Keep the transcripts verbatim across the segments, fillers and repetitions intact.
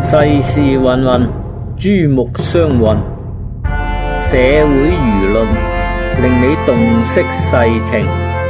世事芸芸，珠目相混，社會輿論令你洞悉世情。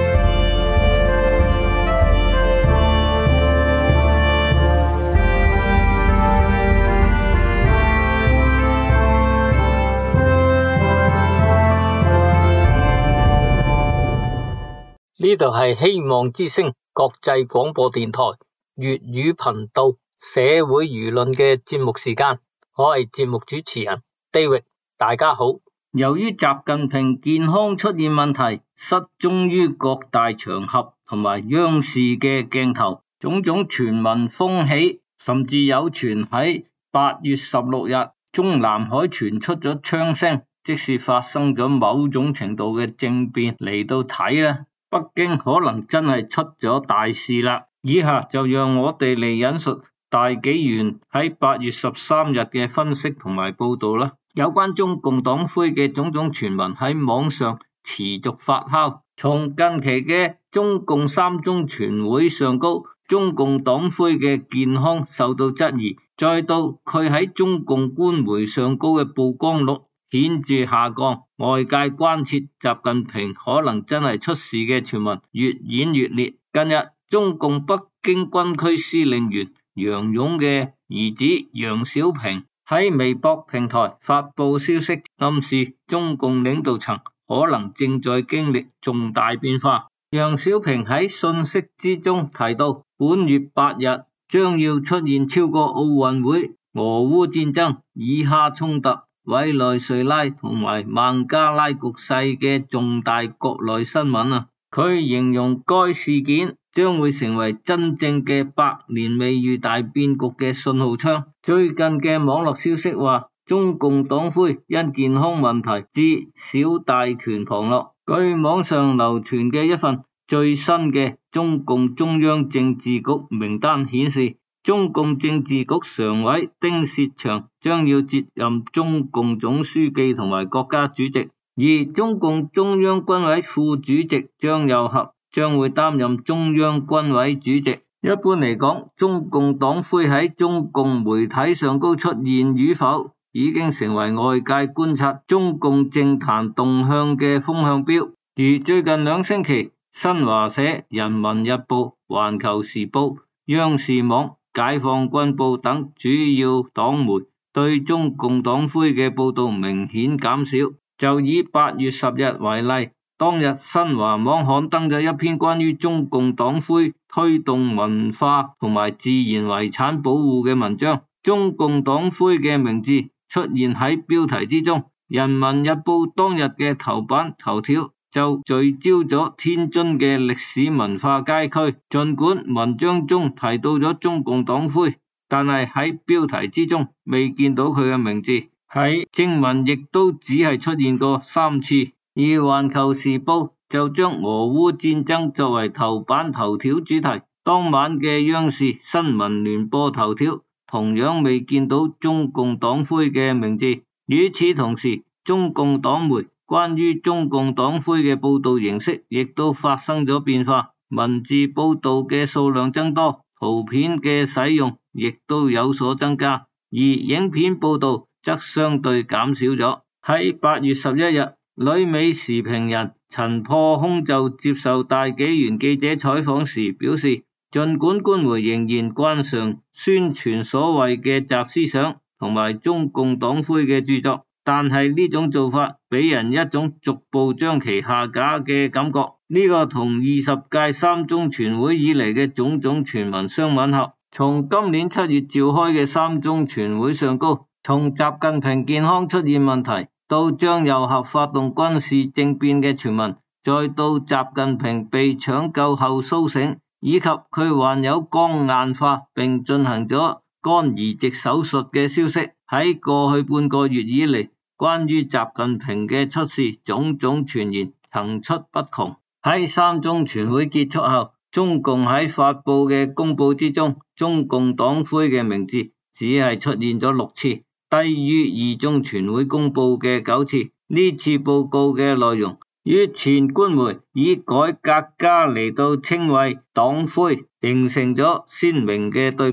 呢度係希望之聲國際廣播電台粵語頻道社會輿論嘅節目時間，我係節目主持人 David， 大家好。由於習近平健康出現問題，失蹤於各大場合同埋央視嘅鏡頭，種種傳聞風起，甚至有傳喺八月十六日中南海傳出咗槍聲，即是發生咗某種程度嘅政變。嚟到睇咧，北京可能真係出咗大事啦。以下就讓我哋嚟引述大紀元喺八月十三日嘅分析同埋報道啦。有關中共黨魁嘅種種傳聞喺網上持續發酵，從近期嘅中共三中全會上高，中共黨魁嘅健康受到質疑，再到佢喺中共官媒上高嘅曝光率顯著下降，外界關切習近平可能真係出事嘅傳聞越演越烈。近日，中共北京軍區司令員楊勇嘅兒子楊小平喺微博平台發布消息，暗示中共領導層可能正在經歷重大變化。楊小平喺信息之中提到，本月八日將要出現超過奧運會、俄烏戰爭、以哈衝突、委內瑞拉同埋孟加拉局勢嘅重大國內新聞啊！佢形容該事件將會成為真正嘅百年未遇大變局嘅信號槍。最近嘅網絡消息話，中共黨魁因健康問題致小大權旁落。據網上流傳嘅一份最新嘅中共中央政治局名單顯示，中共政治局常委丁薛祥將要接任中共總書記同埋國家主席，而中共中央軍委副主席張又俠將會擔任中央軍委主席。一般嚟講，中共黨魁喺中共媒體上高出現與否，已經成為外界觀察中共政壇動向嘅風向標。而最近兩星期，新華社、人民日報、環球時報、央視網、解放軍報等主要黨媒對中共黨魁嘅報道明顯減少。就以八月十日為例，當日新華網刊登咗一篇關於中共黨魁推動文化同埋自然遺產保護嘅文章，中共黨魁嘅名字出現喺標題之中。人民日報當日嘅頭版頭條就聚焦咗天津嘅歷史文化街區，儘管文章中提到咗中共黨魁，但係喺標題之中未見到佢嘅名字，喺正文亦都只係出現過三次。而環球時報就將俄烏戰爭作為頭版頭條主題，當晚嘅央視新聞聯播頭條同樣未見到中共黨魁嘅名字。與此同時，中共黨媒關於中共黨魁嘅報道形式亦都發生咗變化，文字報道嘅數量增多，圖片嘅使用亦都有所增加，而影片報道則相對減少咗。喺八月十一日，旅美時評人陳破空就接受大紀元記者採訪時表示，儘管官媒仍然慣常宣傳所謂嘅習思想同埋中共黨魁嘅著作，但係呢種做法俾人一種逐步將其下架嘅感覺。呢個同二十屆三中全會以嚟嘅種種傳聞相吻合。從今年七月召開嘅三中全會上高，從習近平健康出現問題到張又俠發動軍事政變嘅傳聞，再到習近平被搶救後蘇醒，以及佢患有肝硬化並進行咗肝移植手術嘅消息，喺過去半個月以嚟，關於習近平嘅出事，種種傳言層出不窮。喺三中全會結束後，中共喺發布嘅公報之中，中共黨魁嘅名字只係出現咗六次，低於二中全會公布嘅九次。呢次報告嘅內容與前官媒以改革家嚟到稱謂黨魁，形成咗鮮明嘅對比。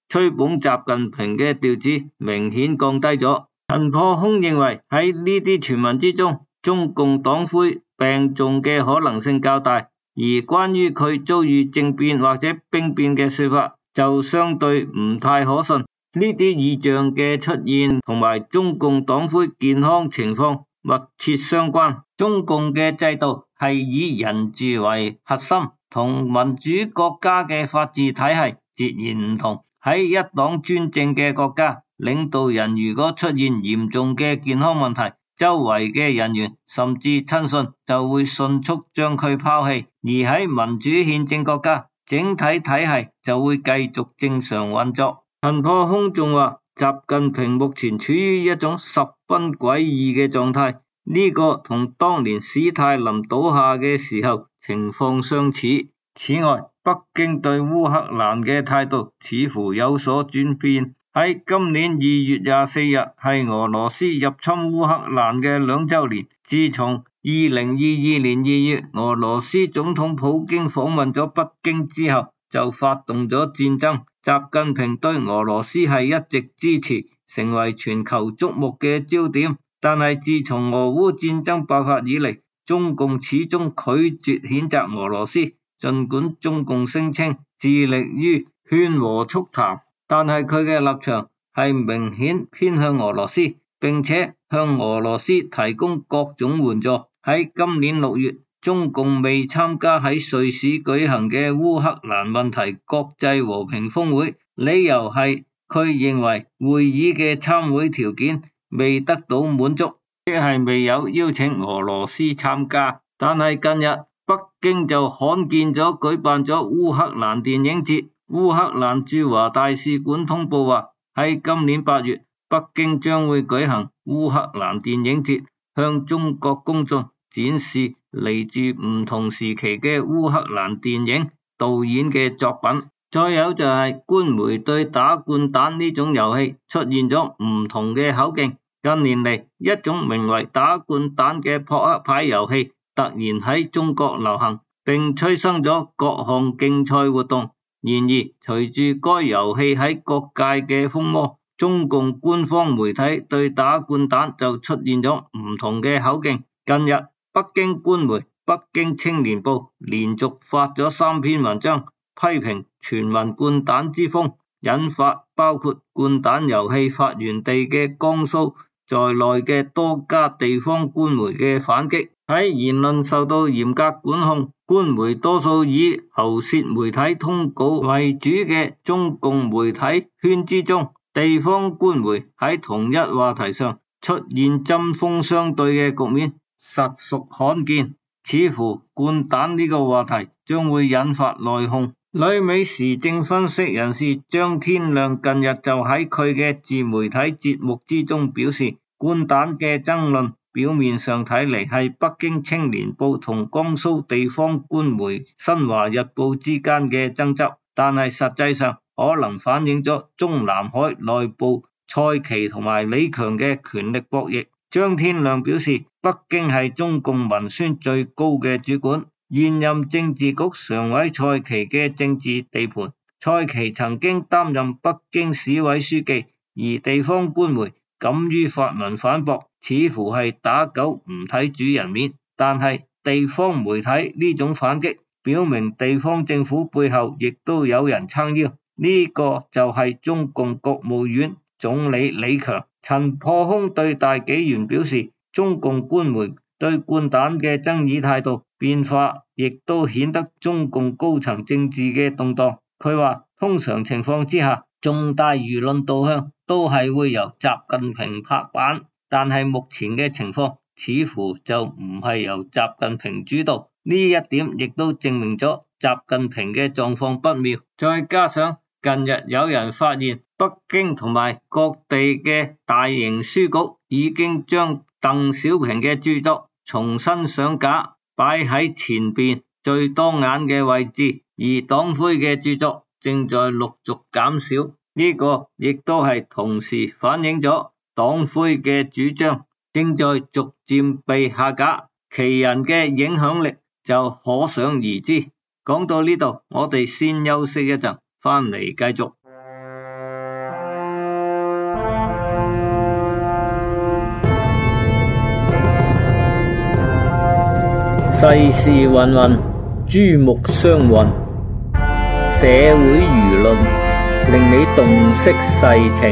吹捧習近平嘅調子明顯降低咗。陳破空認為喺呢啲傳聞之中，中共黨魁病重嘅可能性較大，而關於佢遭遇政變或者兵變嘅說法就相對唔太可信。呢啲異象嘅出現同埋中共黨魁健康情況密切相關。中共嘅制度係以人治為核心，同民主國家嘅法治體系截然唔同。喺一黨專政嘅國家，領導人如果出現嚴重嘅健康問題，周圍嘅人員甚至親信就會迅速將佢拋棄；而喺民主憲政國家，整體體系就會繼續正常運作。陳破空仲話，習近平目前處於一種十分詭異嘅狀態，呢個同當年史泰林倒下嘅時候情況相似。此外，北京對烏克蘭嘅態度似乎有所轉變。喺今年二月廿四日係俄羅斯入侵烏克蘭嘅兩週年。自從二零二二年二月俄羅斯總統普京訪問咗北京之後，就發動咗戰爭。習近平對俄羅斯係一直支持，成為全球矚目嘅焦點。但係自從俄烏戰爭爆發以嚟，中共始終拒絕譴責俄羅斯。儘管中共聲稱致力於勸和促談，但係佢嘅立場係明顯偏向俄羅斯，並且向俄羅斯提供各種援助。喺今年六月，中共未參加喺瑞士舉行嘅烏克蘭問題國際和平峰會，理由係佢認為會議嘅參會條件未得到滿足，即係未有邀請俄羅斯參加。但係近日北京就罕見咗舉辦咗烏克蘭電影節。烏克蘭駐華大使館通報話，喺今年八月，北京將會舉行烏克蘭電影節，向中國公眾展示嚟自唔同時期嘅烏克蘭電影導演嘅作品。再有就係官媒對打掼蛋呢種遊戲出現咗唔同嘅口徑。近年嚟，一種名為打掼蛋嘅撲克牌遊戲突然喺中國流行，並催生咗各項競賽活動。然而，隨住該遊戲喺各界嘅風魔，中共官方媒體對打掼蛋就出現咗唔同嘅口徑。近日，北京官媒《北京青年報》連續發咗三篇文章，批評全民掼蛋之風，引發包括掼蛋遊戲發源地嘅江蘇在內嘅多家地方官媒嘅反擊。喺言論受到嚴格管控，官媒多數以喉舌媒體通稿為主嘅中共媒體圈之中，地方官媒喺同一話題上出現針鋒相對嘅局面，實屬罕見。似乎掼蛋呢個話題將會引發內訌。旅美時政分析人士張天亮近日就喺佢嘅自媒體節目之中表示，掼蛋嘅爭論表面上睇嚟係北京青年報同江蘇地方官媒新華日報之間嘅爭執，但係實際上可能反映咗中南海內部蔡奇同埋李強嘅權力博弈。張天亮表示，北京係中共文宣最高嘅主管，現任政治局常委蔡奇嘅政治地盤。蔡奇曾經擔任北京市委書記，而地方官媒敢於發文反駁，似乎係打狗唔睇主人面。但係地方媒體呢種反擊，表明地方政府背後亦都有人撐腰，呢、這個就係中共國務院總理李強。陳破空對大紀元表示，中共官媒對掼蛋嘅爭議態度變化，亦都顯得中共高層政治嘅動盪。佢話，通常情況之下，重大輿論導向都係會由習近平拍板，但係目前嘅情況似乎就唔係由習近平主導，呢一點亦都證明咗習近平嘅狀況不妙。再加上近日有人發現，北京同埋各地嘅大型書局已經將鄧小平嘅著作重新上架，擺喺前邊最多眼嘅位置，而黨魁嘅著作正在陸續減少。呢個亦都係同時反映咗黨魁嘅主張正在逐漸被下架，其人嘅影響力就可想而知。講到呢度，我哋先休息一陣，翻嚟繼續。 世事芸芸，珠目相混，社會輿論令你洞悉世情。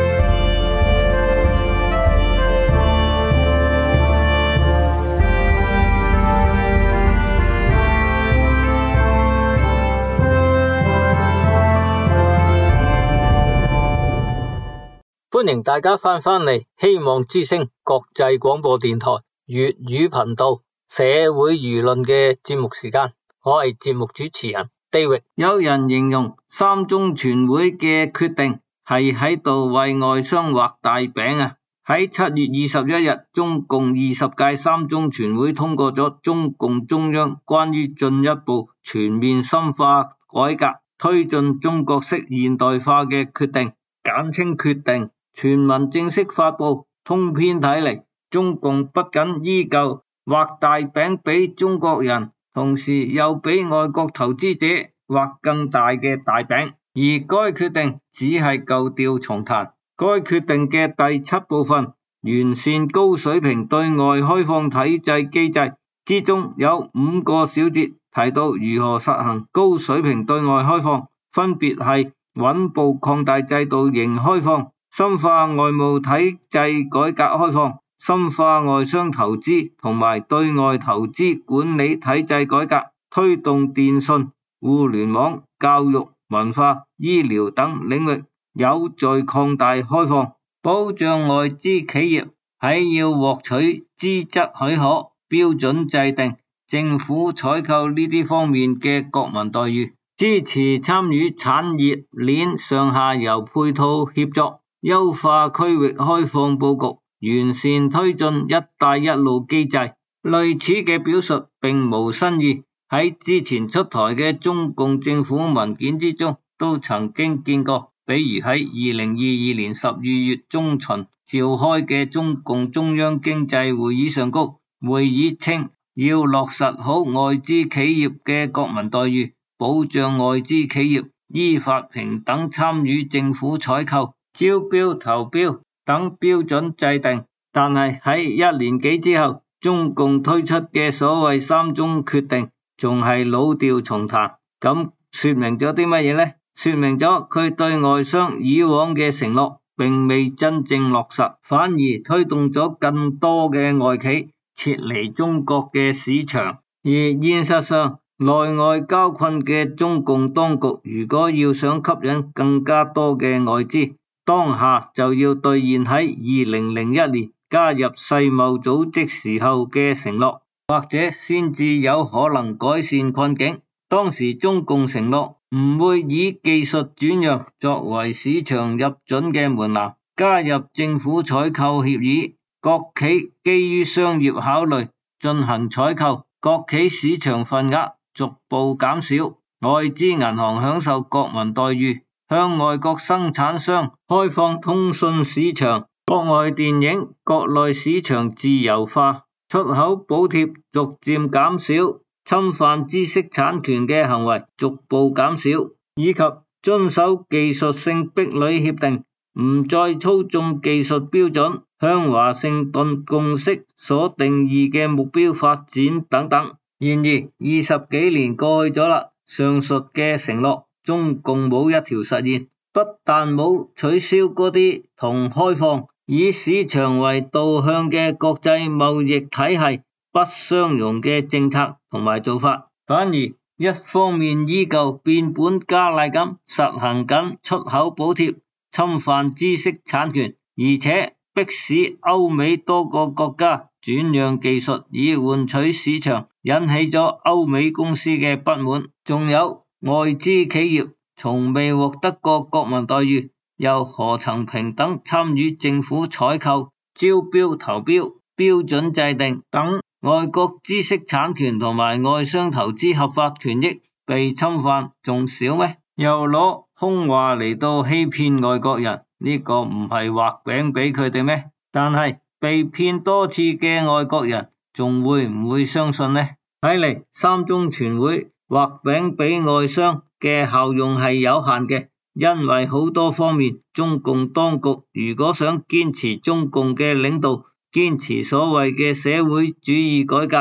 歡迎大家翻返嚟希望之聲國際廣播電台粵語頻道社會輿論嘅節目時間，我係節目主持人 David。 有人形容三中全會嘅決定係喺度為外商畫大餅啊！喺七月二十一日，中共二十屆三中全會通過咗中共中央關於進一步全面深化改革、推進中國式現代化嘅決定，簡稱決定。全文正式發布，通篇睇嚟，中共不僅依舊畫大餅俾中國人，同時又俾外國投資者畫更大嘅大餅。而該決定只係舊調重彈。該決定嘅第七部分，完善高水平對外開放體制機制之中，有五個小節提到如何實行高水平對外開放，分別係穩步擴大制度型開放、深化外務體制改革開放、深化外商投資同埋對外投資管理體制改革，推動電信、互聯網、教育、文化、醫療等領域有序擴大開放，保障外資企業喺要獲取資質許可、標準制定、政府採購呢啲方面嘅國民待遇，支持參與產業鏈上下游配套協作，優化區域開放佈局，完善推進一帶一路機制。類似嘅表述並無新意，喺之前出台嘅中共政府文件之中都曾經見過，比如喺二零二二年十二月中旬召開嘅中共中央經濟會議上高，會議稱要落實好外資企業嘅國民待遇，保障外資企業依法平等參與政府採購、招標投標等標準制定。但係喺一年幾之後，中共推出嘅所謂三中決定仲係老調重彈，咁說明咗啲乜嘢呢？說明咗佢對外商以往嘅承諾並未真正落實，反而推動咗更多嘅外企撤離中國嘅市場。而現實上，內外交困嘅中共當局如果要想吸引更加多嘅外資，當下就要兌現喺二零零一年加入世貿組織時候嘅承諾，或者先至有可能改善困境。當時中共承諾唔會以技術轉讓作為市場入準嘅門檻，加入政府採購協議，國企基於商業考慮進行採購，國企市場份額逐步減少，外資銀行享受國民待遇，向外國生產商開放通訊市場，國外電影國內市場自由化，出口補貼逐漸減少，侵犯知識產權嘅行為逐步減少，以及遵守技術性壁壘協定，唔再操縱技術標準，向華盛頓共識所定義嘅目標發展等等。然而二十幾年過去咗啦，上述嘅承諾中共冇一條實現，不但冇取消嗰啲同開放以市場為導向嘅國際貿易體系不相容嘅政策同埋做法，反而一方面依舊變本加厲咁實行緊出口補貼，侵犯知識產權，而且迫使歐美多個國家轉讓技術以換取市場，引起咗歐美公司嘅不滿。仲有外資企業從未獲得過國民待遇，又何曾平等參與政府採購、招標投標、標準制定等外國知識產權同埋外商投資合法權益被侵犯仲少咩？又攞空話嚟到欺騙外國人，呢個唔係畫餅俾佢哋咩？但係被騙多次嘅外國人仲會唔會相信呢？睇嚟三中全會畫餅俾外商嘅效用係有限嘅，因為好多方面中共當局如果想堅持中共嘅領導，堅持所謂嘅社會主義改革，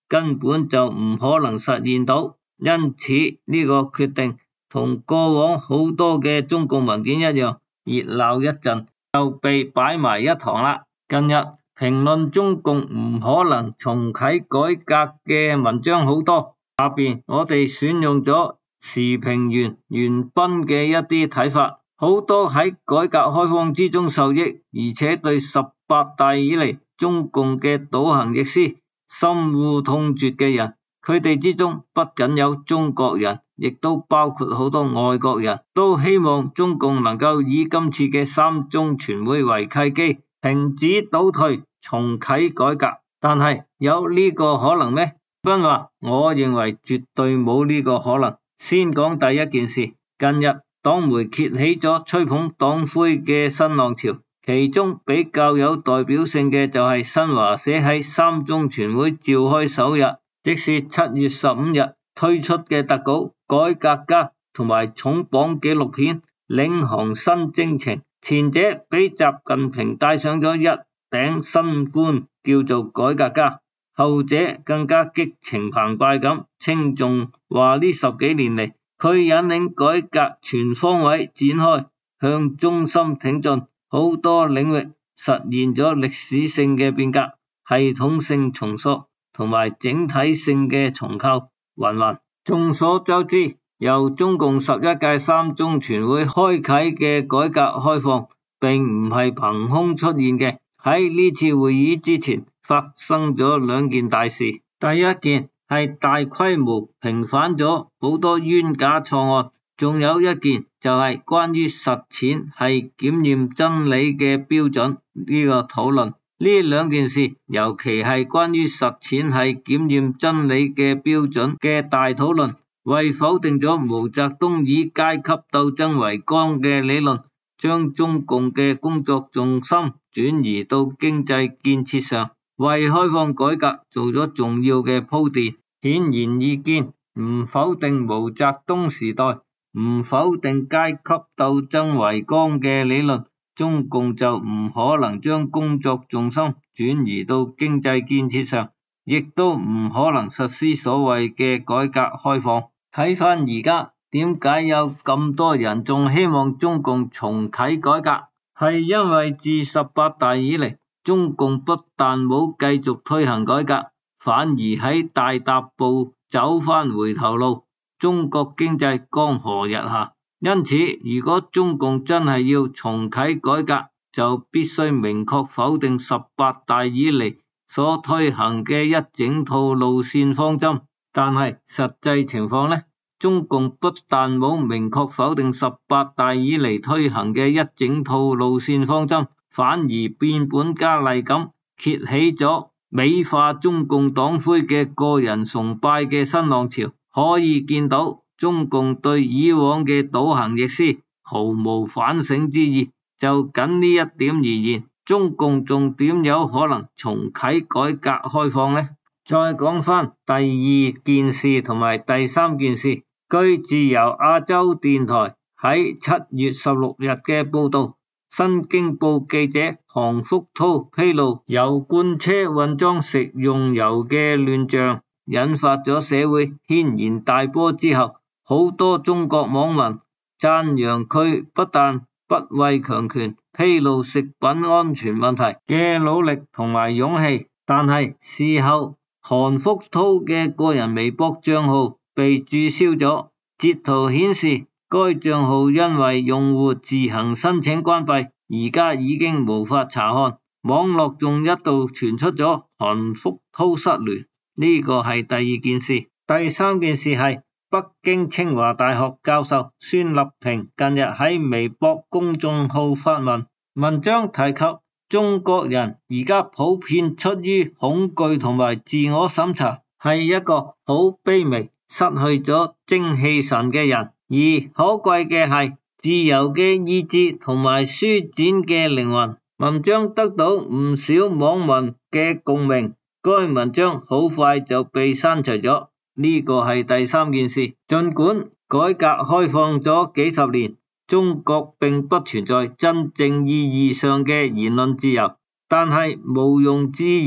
根本就唔可能實現到。因此呢個決定同過往好多嘅中共文件一樣，熱鬧一陣就被擺埋一旁啦。近日評論中共唔可能重啟改革嘅文章好多，下邊我哋選用咗時評員袁彬嘅一啲睇法，好多喺改革開放之中受益，而且對十八大以嚟中共嘅倒行逆施深惡痛絕嘅人，佢哋之中不僅有中國人，亦都包括好多外國人，都希望中共能夠以今次嘅三中全會為契機，停止倒退，重啟改革。但係有呢個可能咩？彬話我認為絕對冇呢個可能。先講第一件事，近日黨媒揭起咗吹捧黨魁嘅新浪潮，其中比較有代表性嘅就係新華社喺三中全會召開首日，即是七月十五日推出嘅特稿改革家同埋重磅紀錄片領航新征程。前者俾習近平戴上咗一頂新冠，叫做改革家，後者更加激情澎湃咁稱頌話呢十幾年嚟佢引領改革全方位展開，向中心挺進，好多領域實現咗歷史性嘅變革，系統性重塑同埋整體性嘅重構，云云。眾所周知，由中共十一屆三中全會開啟嘅改革開放並唔係憑空出現嘅，喺呢次會議之前發生咗兩件大事。第一件係大規模平反咗好多冤假錯案，仲有一件就係關於實踐係檢驗真理嘅標準呢個討論。呢兩件事，尤其係關於實踐係檢驗真理嘅標準嘅大討論，為否定咗毛澤東以階級鬥爭為綱嘅理論，將中共嘅工作重心轉移到經濟建設上，為開放改革做咗重要嘅鋪墊。顯然易見，唔否定毛澤東時代，唔否定階級鬥爭為綱嘅理論，中共就唔可能將工作重心轉移到經濟建設上，亦都唔可能實施所謂嘅改革開放。睇返而家，點解有咁多人仲希望中共重啟改革？係因為自十八大以嚟，中共不但冇繼續推行改革，反而喺大踏步走返回頭路，中國經濟江河日下。因此，如果中共真係要重啟改革，就必須明確否定十八大以嚟所推行嘅一整套路線方針。但係實際情況呢？中共不但冇明確否定十八大以嚟推行嘅一整套路線方針，反而變本加厲咁揭起咗美化中共黨魁嘅個人崇拜嘅新浪潮。可以見到中共對以往嘅倒行逆施毫無反省之意，就僅呢一點而言，中共仲點有可能重啟改革開放呢？再講翻第二件事同埋第三件事，據自由亞洲電台喺七月十六日嘅報道，新京報記者韓福濤披露油罐車混裝食用油嘅亂象，引發咗社會軒然大波之後，好多中國網民讚揚佢不但不畏強權，披露食品安全問題嘅努力同埋勇氣，但係事後韓福濤嘅個人微博賬號被註銷咗，截圖顯示該賬號因為用戶自行申請關閉，而家已經無法查看。網絡仲一度傳出咗韓福濤失聯，呢個係第二件事。第三件事係北京清華大學教授孫立平近日喺微博公眾號發文，文章提及中國人而家普遍出於恐懼同埋自我審查，係一個好卑微、失去咗精氣神嘅人，而可貴嘅係自由嘅意志同埋舒展嘅靈魂。文章得到唔少網民嘅共鳴，該文章好快就被刪除咗。呢個係第三件事。儘管改革開放咗幾十年，中國並不存在真正意義上嘅言論自由，但係毋庸置疑，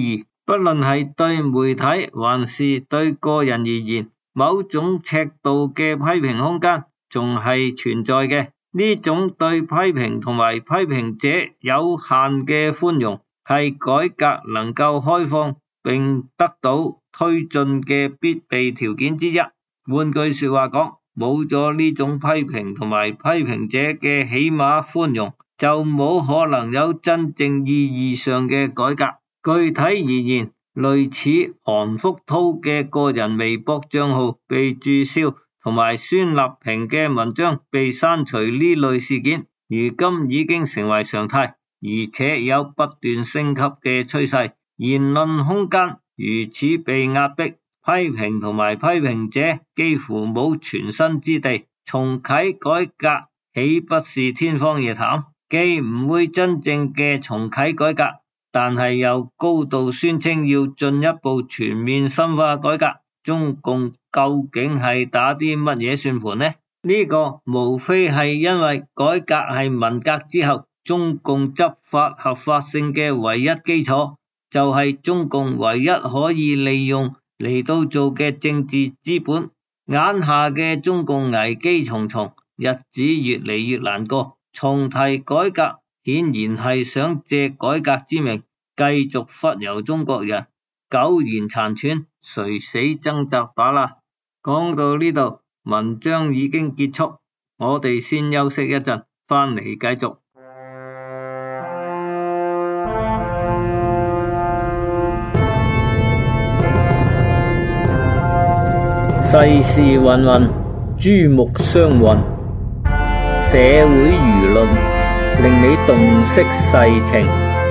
不論係對媒體還是對個人而言，某種尺度嘅批評空間仲係存在嘅。呢種對批評同埋批評者有限嘅寬容，係改革能夠開放並得到推進嘅必備條件之一。換句說話講，冇咗呢種批評同埋批評者嘅起碼寬容，就冇可能有真正意義上嘅改革。具體而言，類似韓福濤嘅個人微博賬號被註銷同埋孫立平嘅文章被刪除呢類事件，如今已經成為常態，而且有不斷升級嘅趨勢。言論空間如此被壓迫，批評同埋批評者幾乎冇存身之地，重啟改革豈不是天方夜譚？既唔會真正嘅重啟改革，但係又高度宣稱要進一步全面深化改革，中共究竟係打啲乜嘢算盤呢？呢個無非係因為改革係文革之後中共執法合法性嘅唯一基礎，就係中共唯一可以利用嚟到做嘅政治資本。眼下嘅中共危機重重，日子越嚟越難過，重提改革顯然係想借改革之名繼續忽悠中國人，苟延殘喘，垂死掙扎罷啦。講到呢度，文章已經結束，我哋先休息一陣，翻嚟繼續。 世事芸芸，珠目相混，社會輿論令你洞悉世情。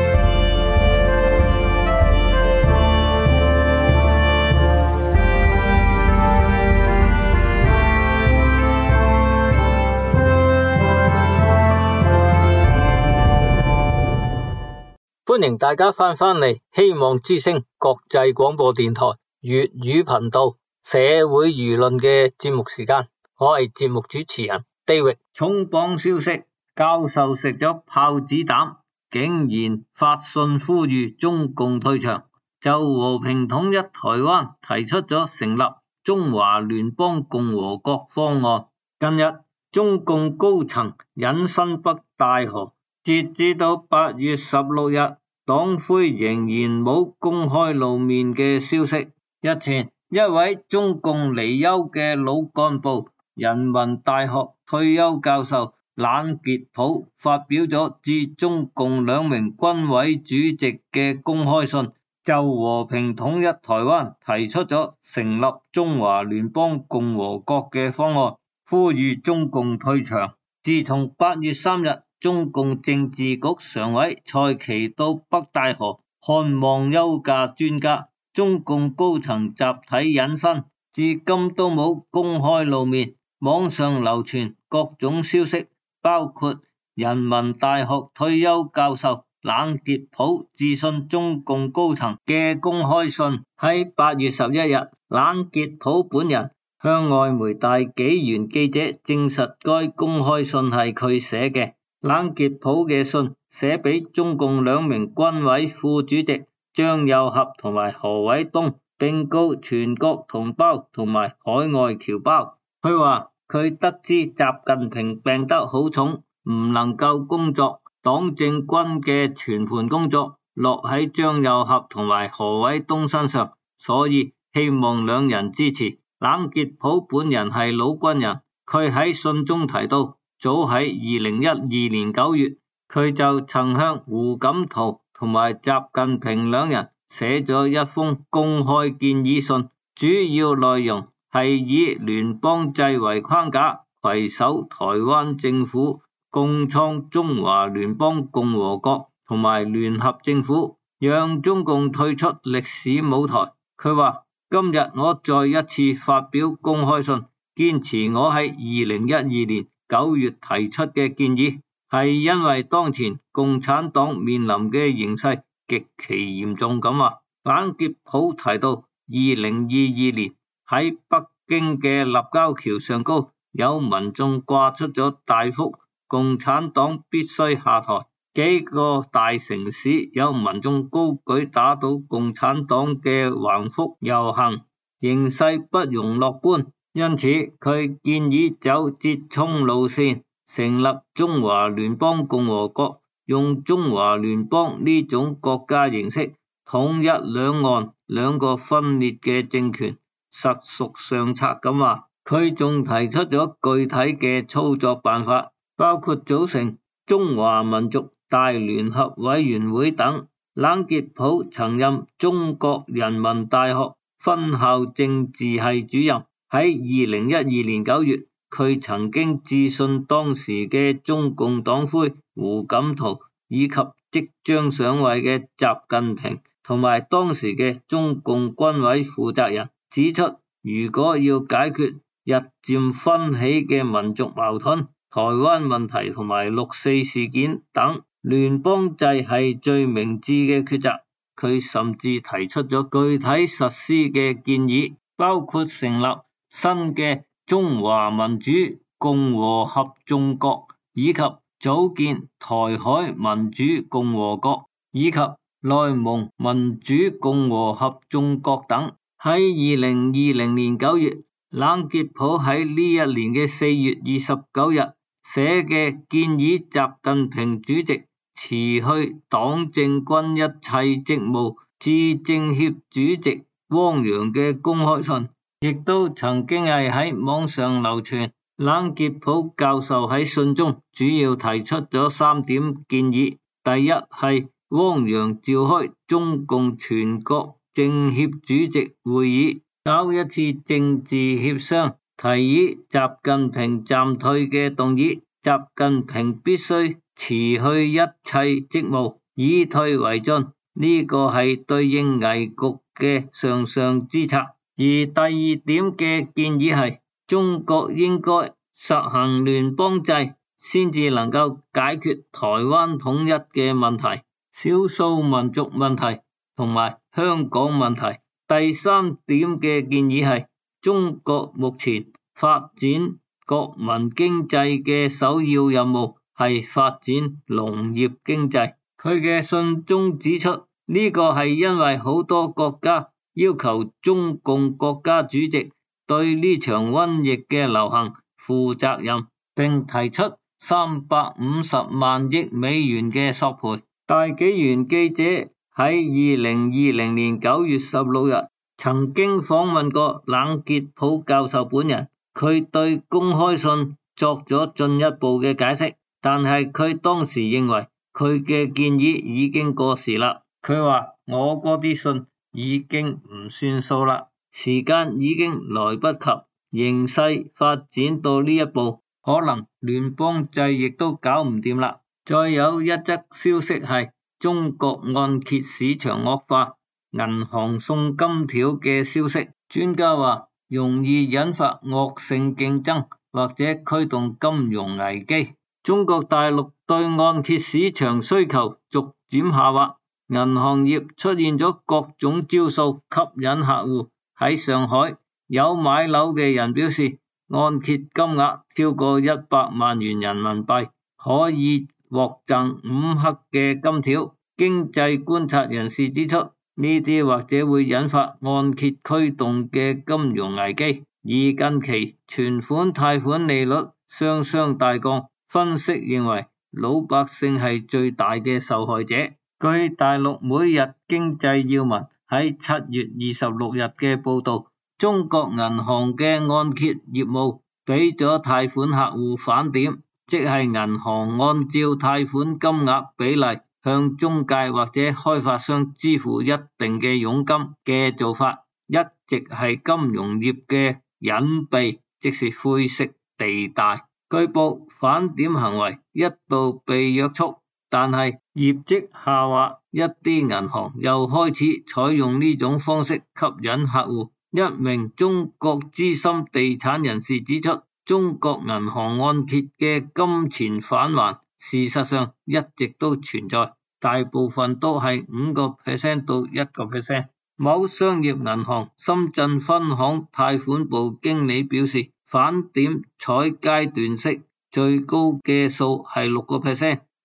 歡迎大家翻返嚟希望之聲國際廣播電台粵語頻道社會輿論嘅節目時間，我係節目主持人 David。 重磅消息，教授食咗炮子膽，竟然發信呼籲中共退場，就和平統一台灣提出咗成立中華聯邦共和國方案。近日中共高層隱身北戴河，截至到八月十六日，黨魁仍然冇公開露面嘅消息。日前一位中共離休嘅老幹部、人民大學退休教授冷傑普發表咗致中共兩名軍委主席嘅公開信，就和平統一台灣提出咗成立中華聯邦共和國嘅方案，呼籲中共退場。自從八月三日中共政治局常委蔡奇到北戴河看望休假專家，中共高層集體隱身，至今都冇公開露面。網上流傳各種消息，包括人民大學退休教授冷傑普致信中共高層嘅公開信。喺八月十一日，冷傑普本人向外媒大紀元記者證實該公開信係佢寫嘅。冷傑普嘅信寫俾中共兩名軍委副主席張又俠同埋何偉東，並告全國同胞同埋海外僑胞。佢話佢得知習近平病得好重，唔能夠工作，黨政軍嘅全盤工作落喺張又俠同埋何偉東身上，所以希望兩人支持。冷傑普本人係老軍人，佢喺信中提到，早喺二零一二年九月，佢就曾向胡錦濤同埋習近平兩人寫咗一封公開建議信，主要內容係以聯邦制為框架，攜手台灣政府共創中華聯邦共和國同埋聯合政府，讓中共退出歷史舞台。佢話今日我再一次發表公開信，堅持我喺二零一二年九月提出嘅建議，係因為當前共產黨面臨嘅形勢極其嚴重咁話。冷傑普提到二零二二年喺北京嘅立交橋上高，有民眾掛出咗大幅共產黨必須下台幾個大城市有民眾高舉打倒共產黨嘅橫幅遊行，形勢不容樂觀。因此，佢建議走折衷路線，成立中華聯邦共和國，用中華聯邦呢種國家形式統一兩岸兩個分裂嘅政權，實屬上策咁話。佢仲提出咗具體嘅操作辦法，包括組成中華民族大聯合委員會等。冷傑普曾任中國人民大學分校政治系主任。喺二零一二年九月，佢曾經致信當時嘅中共黨魁胡錦濤，以及即將上位嘅習近平，同埋當時嘅中共軍委負責人，指出如果要解決日漸分起嘅民族矛盾、台灣問題同埋六四事件等，聯邦制係最明智嘅抉擇。佢甚至提出咗具體實施嘅建議，包括成立新嘅中華民主共和合眾國，以及組建台海民主共和國，以及內蒙民主共和合眾國等。喺二零二零年九月，冷傑普喺呢一年嘅四月二十九日寫嘅建議習近平主席辭去黨政軍一切職務致政協主席汪洋嘅公開信，亦都曾經係喺網上流傳。冷傑普教授喺信中主要提出咗三點建議。第一係汪洋召開中共全國政協主席會議，搞一次政治協商，提議習近平暫退嘅動議。習近平必須辭去一切職務，以退為進，呢個係對應危局嘅上上之策。而第二點嘅建議係，中國應該實行聯邦制，先至能夠解決台灣統一嘅問題、少數民族問題同埋香港問題。第三點嘅建議係，中國目前發展國民經濟嘅首要任務係發展農業經濟。佢嘅信中指出，呢個係因為好多國家要求中共國家主席對呢場瘟疫嘅流行負責任，並提出三百五十萬億美元嘅索賠。大紀元記者喺二零二零年九月十六日曾經訪問過冷傑普教授本人，佢對公開信作咗進一步嘅解釋，但係佢當時認為佢嘅建議已經過時啦。佢話我嗰啲信已經唔算數啦，時間已經來不及，形勢發展到呢一步，可能聯邦制亦都搞唔掂啦。再有一則消息係中國按揭市場惡化，銀行送金條嘅消息，專家話容易引發惡性競爭，或者驅動金融危機。中國大陸對按揭市場需求逐漸下滑，銀行業出現咗各種招數吸引客戶。喺上海，有買樓嘅人表示，按揭金額超過一百萬元人民幣，可以獲贈五克嘅金條。經濟觀察人士指出，呢啲或者會引發按揭驅動嘅金融危機。而近期存款貸款利率雙雙大降，分析認為老百姓係最大嘅受害者。據大陸每日經濟要聞喺七月二十六日嘅報道，中國銀行嘅按揭業務俾咗貸款客戶返點，即係銀行按照貸款金額比例向中介或者開發商支付一定嘅佣金嘅做法，一直係金融業嘅隱蔽，即是灰色地帶。據報返點行為一度被約束，但係業績下滑，一啲銀行又開始採用呢種方式吸引客戶。一名中國資深地產人士指出，中國銀行按揭嘅金錢返還事實上一直都存在，大部分都係五個 percent 到一個 percent。某商業銀行深圳分行貸款部經理表示，返點採階段式，最高嘅數係六個 percent。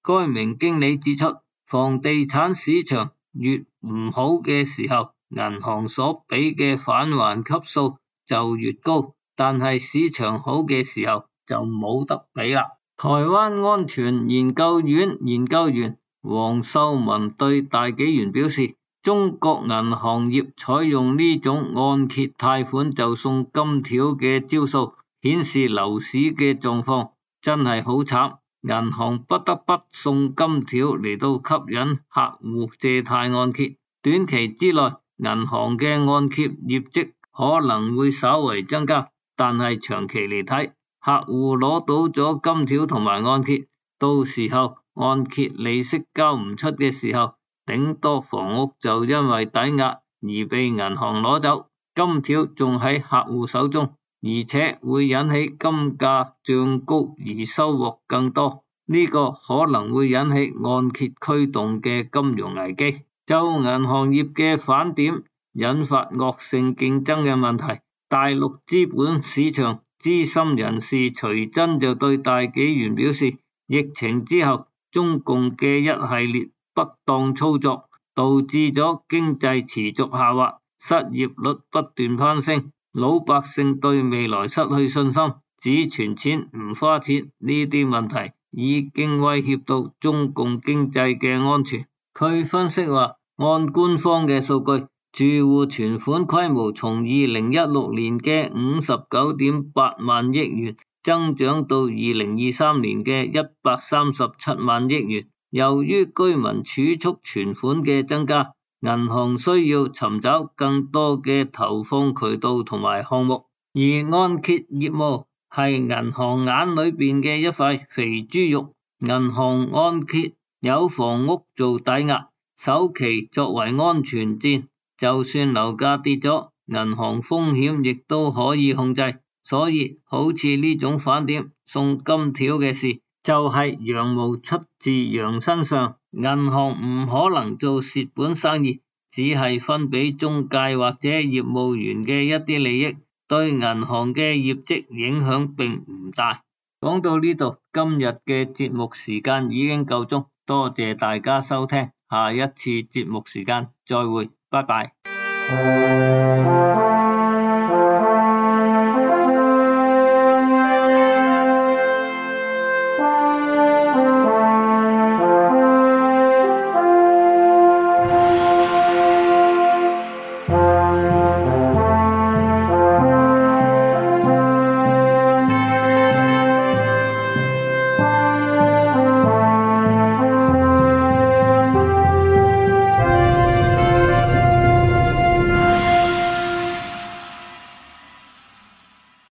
該名經理指出，房地產市場越唔好嘅時候，銀行所俾嘅返還級數就越高，但係市場好嘅時候就冇得比啦。台灣安全研究院研究員黃秀文對大紀元表示，中國銀行業採用呢種按揭貸款就送金條嘅招數，顯示樓市嘅狀況真係好慘，銀行不得不送金條嚟到吸引客戶借貸按揭。短期之內，銀行嘅按揭業績可能會稍為增加，但係長期嚟睇，客戶攞到咗金條同埋按揭，到時候按揭利息交唔出嘅時候，頂多房屋就因為抵押而被銀行攞走，金條仲喺客戶手中，而且會引起金價漲高而收穫更多，呢個可能會引起按揭驅動嘅金融危機。就銀行業嘅返點引發惡性競爭嘅問題，大陸資本市場資深人士徐真就對大紀元表示，疫情之後中共嘅一系列不當操作導致咗經濟持續下滑，失業率不斷攀升，老百姓對未來失去信心，只存錢唔花錢，呢啲問題已經威脅到中共經濟嘅安全。佢分析話，按官方嘅數據，住戶存款規模從二零一六年嘅五十九點八萬億元增長到二零二三年嘅一百三十七萬億元。由於居民儲蓄存款嘅增加，銀行需要尋找更多嘅投放渠道同埋項目，而按揭業務係銀行眼裏邊嘅一塊肥豬肉。銀行按揭有房屋做抵押，首期作為安全墊，就算樓價跌咗，銀行風險亦都可以控制。所以好似呢種返點送金條嘅事，就係羊毛出自羊身上，銀行唔可能做蝕本生意，只係分俾中介或者業務員嘅一啲利益，對銀行嘅業績影響並唔大。講到呢度，今日嘅節目時間已經夠鐘，多謝大家收聽，下一次節目時間再會，拜拜。